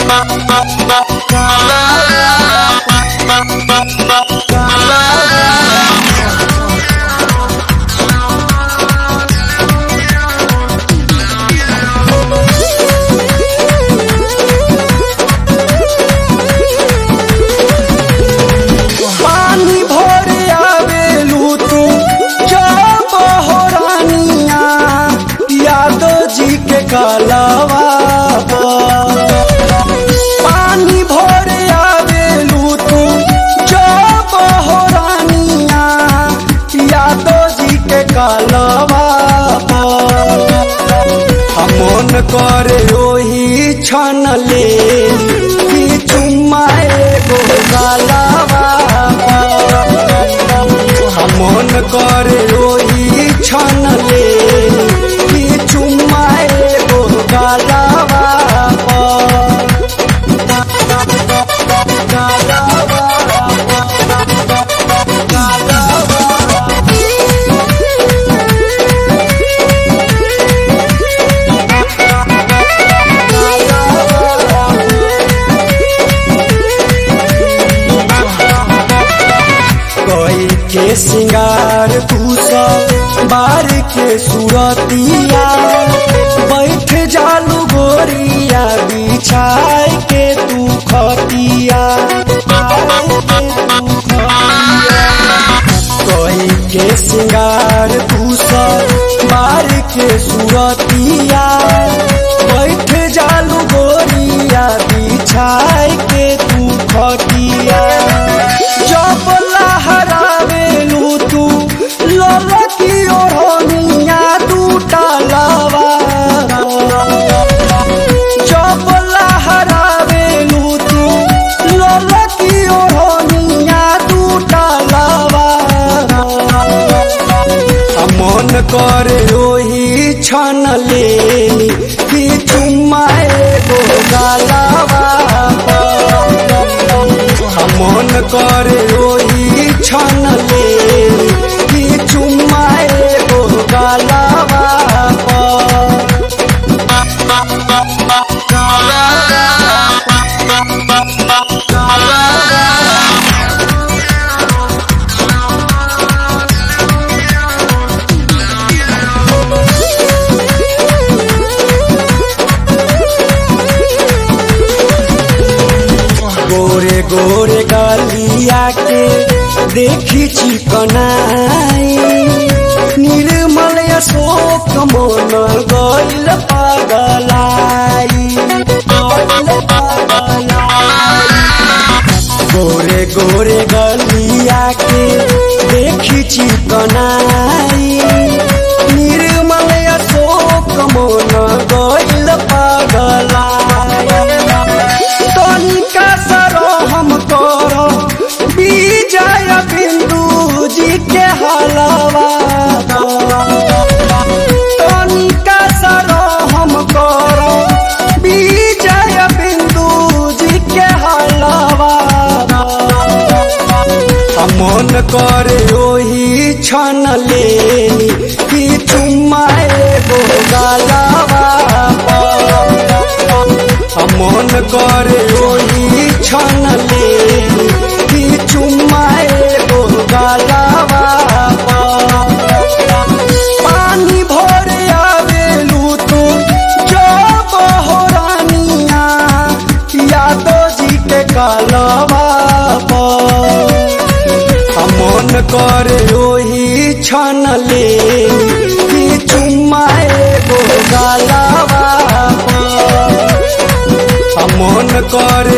पानी भर आवेलू तू जब हो रानिया यादव जी के कलवा पानी भर आवेलू तू जब हो रानिया यादव जी के कलवा मन करे ओही छन ले चुम्मा एगो गलवा मन करे ओही छन ले चुम्मा एगो गलवा के सिंगार पूसा बार के सूरतिया बैठ जालू गोरिया बिछाए के तू खतिया कोई के सिंगार पूसा बार के सूरतिया बैठ जालू गोरिया बिछाए के तू खतिया जब लहरावेलू तू ललकी ओढ़निया टूटा लवा जब लहरावेलू तू ललकी ओढ़निया टूटा लवा मन करे ओही छन ले चुम्मा एगो गलवा मन करे ओही छन ले चुम्मा एगो गलवा गोरे गोरे गलिया के देखी चिकनाई निर्मल अशोक मन गइल पगलाई गोरे गोरे गलिया के देखी चिकनाई निर्मल अशोक मन गइल पगलाई तनिका हम करो विजय बिंदु जी के हलवा तनिका हम करो विजय बिंदु जी के हलवा मन करे ओही छन ले चुम्मा एगो गलवा मन करे ओही छन ले चुम्मा एगो गलवा पानी भर आवेलू तू जब हो रानिया यादव जी के कलवा मन करे ओही छन ले चुम्मा एगो गलवा मन करे